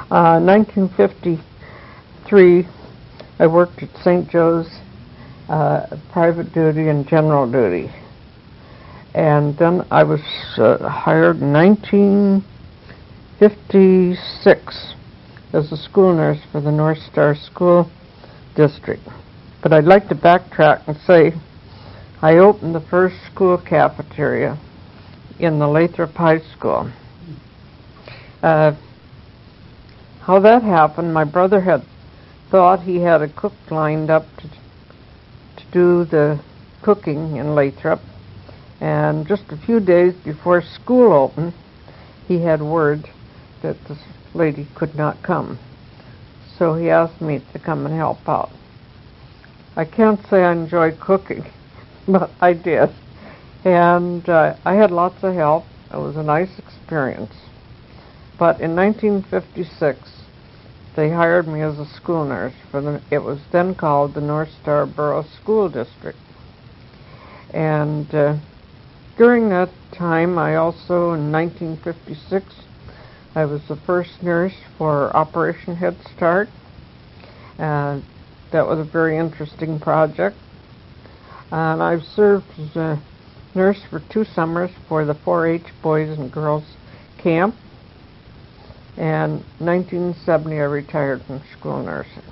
1953, I worked at St. Joe's, private duty and general duty. And then I was hired in 1956 as a school nurse for the North Star School District. But I'd like to backtrack and say I opened the first school cafeteria in the Lathrop High School. How that happened, my brother had thought he had a cook lined up to do the cooking in Lathrop, and just a few days before school opened, he had word that this lady could not come. So he asked me to come and help out. I can't say I enjoyed cooking, but I did. And I had lots of help. It was a nice experience. But in 1956, they hired me as a school nurse it was then called the North Star Borough School District. And during that time, I also, in 1956, I was the first nurse for Operation Head Start. And that was a very interesting project. And I've served as a nurse for 2 summers for the 4-H Boys and Girls Camp. And in 1970, I retired from school nursing.